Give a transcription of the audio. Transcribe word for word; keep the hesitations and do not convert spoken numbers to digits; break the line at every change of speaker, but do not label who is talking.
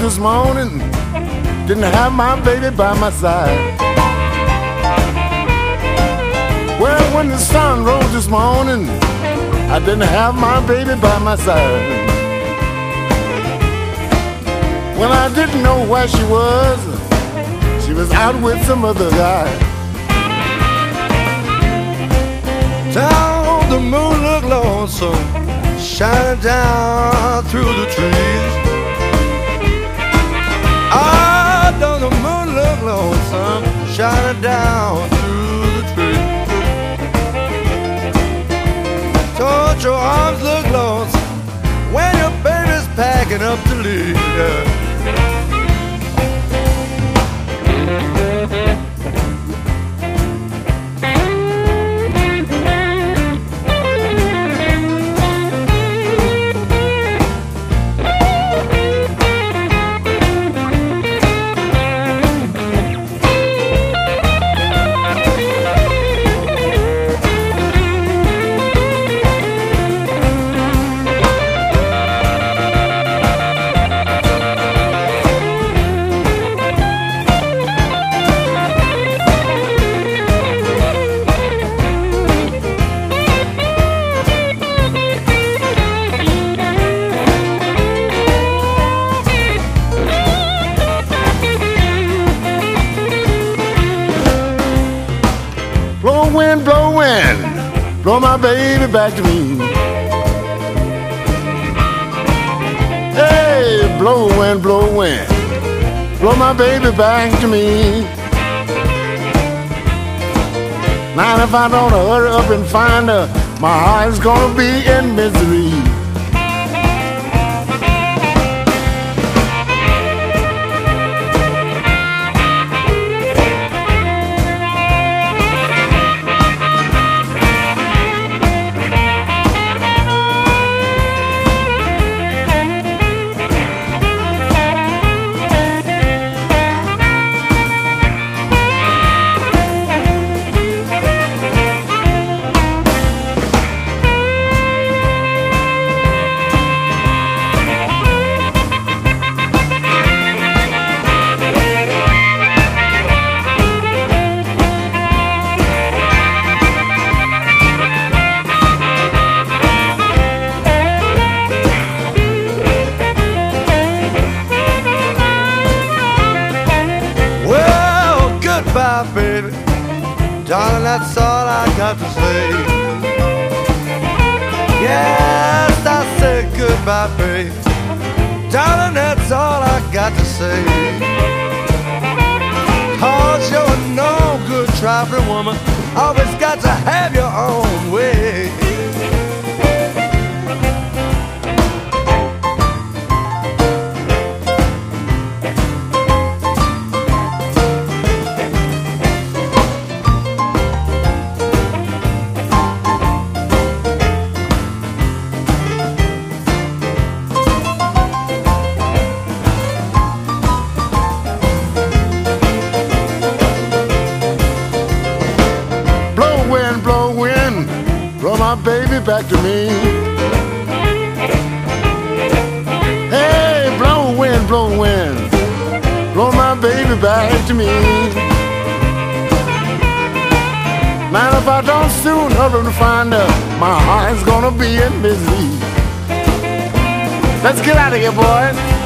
this morning, didn't have my baby by my side. Well, when the sun rose this morning, I didn't have my baby by my side. Well, I didn't know where she was. She was out with some other guy. Down the moon looked lonesome, shining down through the trees. Ah, down the moon looked lonesome, shining down through the trees. Don't your arms look lonesome when your baby's packing up to leave? Yeah. Blow wind, blow wind, blow my baby back to me. Hey, blow wind, blow wind, blow my baby back to me. Now if I don't hurry up and find her, my heart's gonna be in misery. Goodbye, baby, darling, that's all I got to say. Yes, I said goodbye, baby, darling, that's all I got to say. Cause you're no good trifling woman, always got to have your own way. Blow my baby back to me. Hey, blow wind, blow wind, blow my baby back to me. Man, if I don't soon hurry to find her, my heart's gonna be in misery. Let's get out of here, boys.